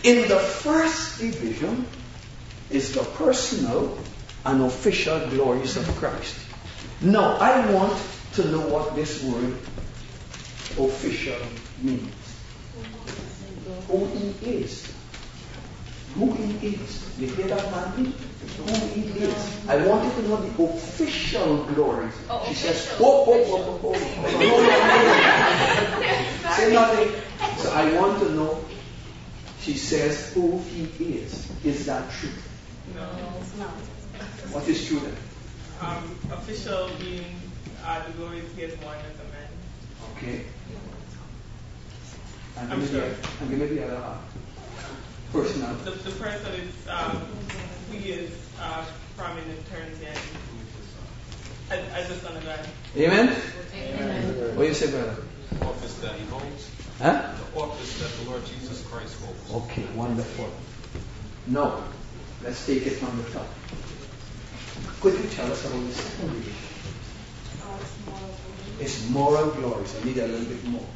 In the first division is the personal and official glories of Christ. Now, I want to know what this word official means. Who he is. Who he is. You hear that, man? Who he is. I wanted to know the official glories. She says, say nothing. So I want to know. She says who he is. Is that true? No, it's not. What is true then? Official being the glories he has won as a man. Okay. And I'm sure. And give me the other half. Personal. The person is who he is from in eternity and as the Son of God. Amen? Amen. What do you say, brother? The office that he holds. Huh? The office that the Lord Jesus Christ holds. Okay, wonderful. No. Let's take it from the top. Could you tell us about this second division? It's moral glories. I need a little bit more.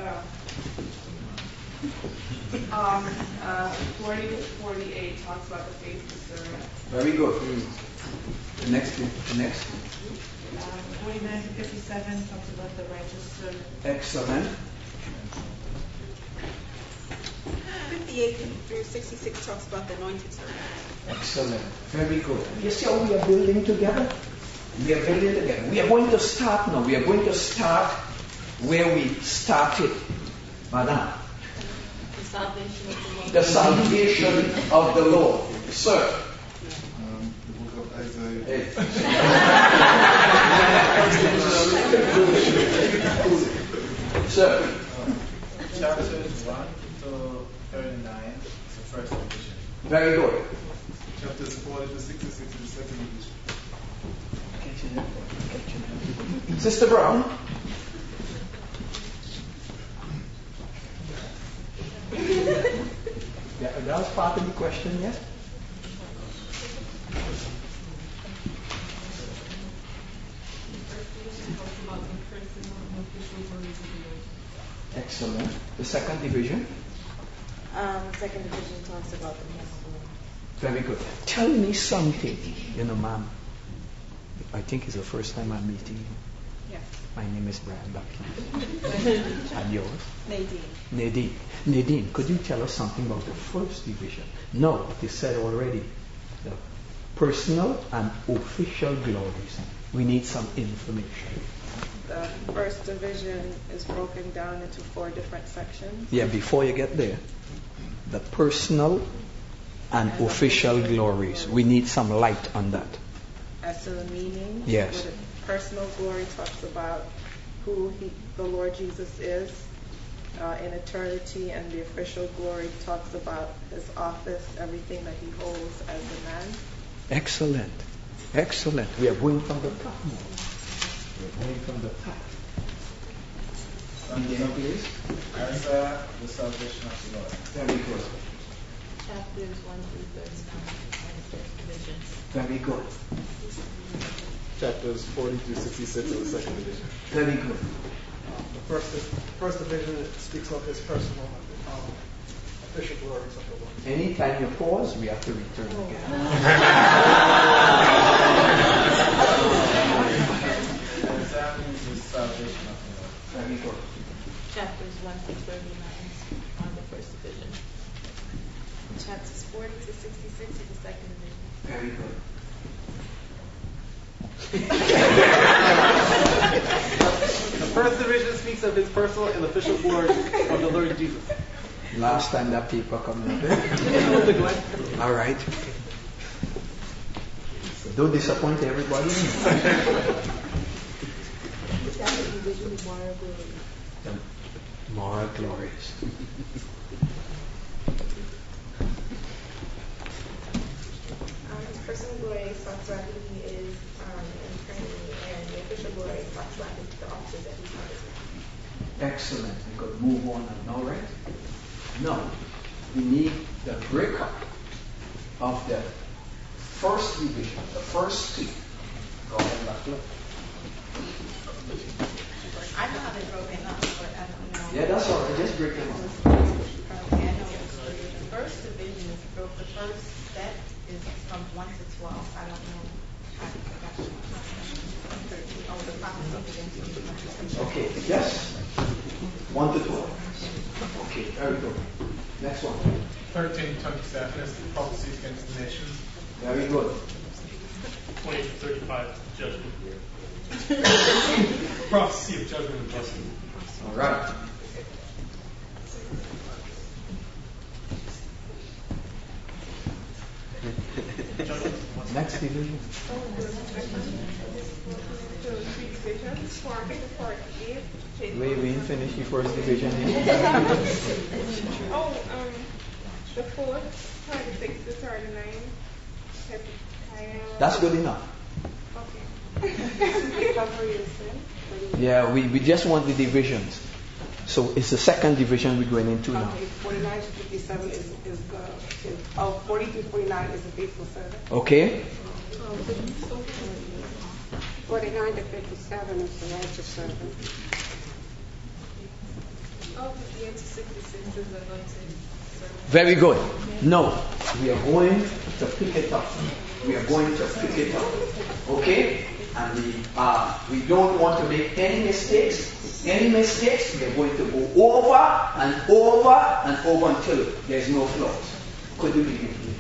40 to 48 talks about the faith to serve. Very good. The next. 49 to 57 talks about the righteous servant. Excellent. 58 through 66 talks about the anointed servant. Excellent. Very good. You see how we are building together? We are building together. We are going to start now. We are going to start where we started. Madam. The salvation of the Lord. Sir. The book of Isaiah. Hey. Sir. Chapters 1 to 39 is the first division. Very good. Chapters 40 to 66 is the second division. Sister Brown. Yeah, that was part of the question, yes? Excellent. The second division? Second division talks about the Muslim. Very good. Tell me something. You know, ma'am, I think it's the first time I'm meeting you. Yes. My name is Brian Buckley. And yours? Nadine. Nadine, could you tell us something about the first division? No, it is said already. The personal and official glories. We need some information. The first division is broken down into 4 different sections. Yeah, before you get there, the personal and official glories. We need some light on that. As to the meaning, Yes. the personal glory talks about who the Lord Jesus is in eternity, and the official glory talks about his office, everything that he holds as a man. Excellent. Excellent. We are going from the top now. We are going from the top. Please. Isaiah, the salvation of the Lord. Very good. Chapters 1 through 39 are the first division. Very good. Chapters 40 through 66 are the second division. Very good. The first division speaks of his personal official glories of the Lord. Anytime you pause, we have to return again. Isaiah means the salvation of the Lord. Very good. Chapters 1 through 39 are the first division. Chapters 40 to 66 is the second division. Very good. The first division speaks of his personal and official glory of the Lord Jesus. Last time that people come in. All right. Don't disappoint everybody. The moral glories. His personal glory talks about who he is in eternity, and the official glory talks about the offices that he holds. Excellent. We could move on now, right? Now, we need the breakup of the first division, the first two. Go ahead, Lachlan. I know how they're broken up, but I don't know. Yeah, that's all right. Just break them up. Okay, I know the first the first set is from 1 to 12. I don't know. I forgot to 13. Oh, the prophecy begins to be. Okay, yes? 1 to 12. Okay, very good. Next one. 13:27 is the prophecies against the nations. Very good. 20 to 35 judgment. Prophecy of judgment and blessing. All right. Next division. We didn't finish the first division. The 4th, 36 to 39. That's good enough. Okay. Yeah, we just want the divisions. So it's the second division we're going into now. Okay, 49 to 57 is 40 to 49 is the faithful servant. Okay? 49 to 57 is the righteous servant. 58 to 66 is anointed. Very good. No, we are going to pick it up. We are going to pick it up. Okay? And we don't want to make any mistakes. Any mistakes, we are going to go over and over and over until there's no flaws. Could you begin, please?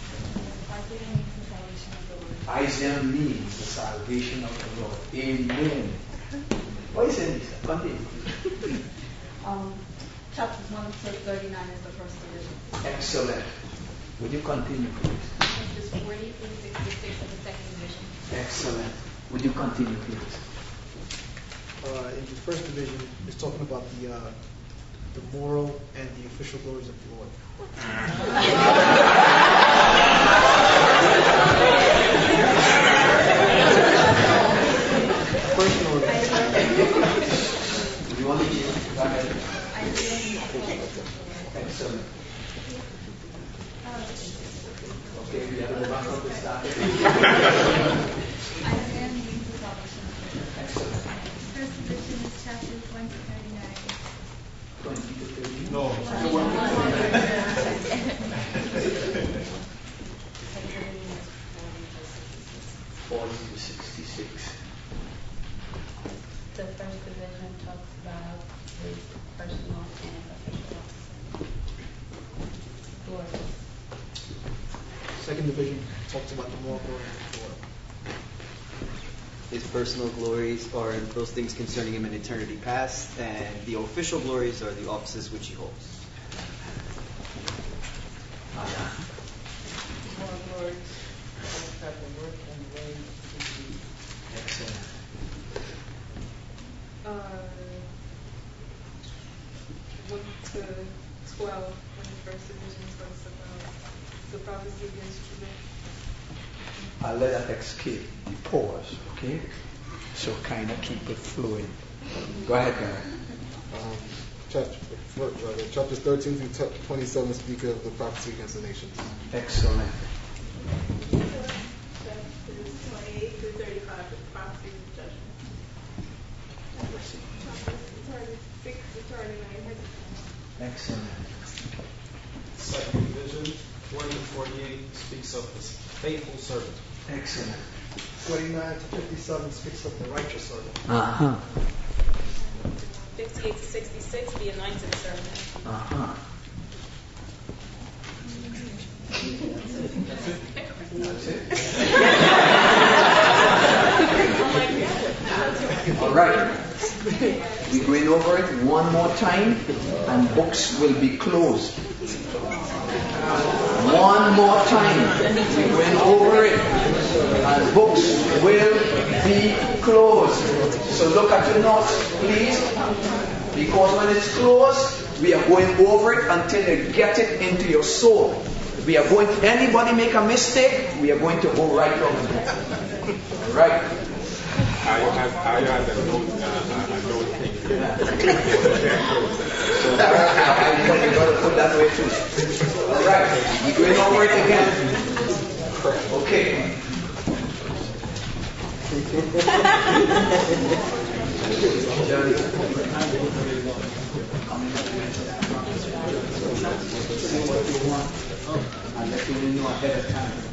Isaiah means the salvation of the Lord. Amen. What is it, Lisa? Continue. Chapters 1 to 39 is the first division. Excellent. Would you continue, please? Chapters 40 through 66 is the second division. Excellent. Would you continue, please? In the first division, it's talking about the moral and the official glories of the Lord. First order. You want to go ahead? Excellent. Okay, we have to go back up to start. Isaiah means the salvation of the Lord. Excellent. First division is chapters 1 to 39. 20 to 30. No. 40 to 66. The first division talks about his personal and official glory. Second division talks about the moral glory of the Lord. His personal glories are those things concerning him in eternity past, and the official glories are the offices which he holds. Moral glories have the work and ways to be. Excellent. 1 to 12, when the first division talks about the prophecy against Judah. I'll let that escape the pause, okay? So kind of keep it flowing. Go ahead, Gary. Chapters 13 through 27 speak of the prophecy against the nations. Excellent. Chapters 28 to 35, the prophecy of judgment. Chapters 36 to 39. Excellent. Second division, 20 to 48 speaks of his faithful servant. Excellent. 49 to 57 speaks of the righteous servant. 58 to 66, the anointed servant. That's it. All right. We're going over it one more time, and books will be closed. One more time. We're going over it, and books will be closed. So look at your notes, please, because when it's closed, we are going over it until you get it into your soul. We are going. Anybody make a mistake, we are going to go right over it. Right. I have a note thing. So I got to put that way too. All right. We're going over it again. Okay. See what you want. so we know ahead of time.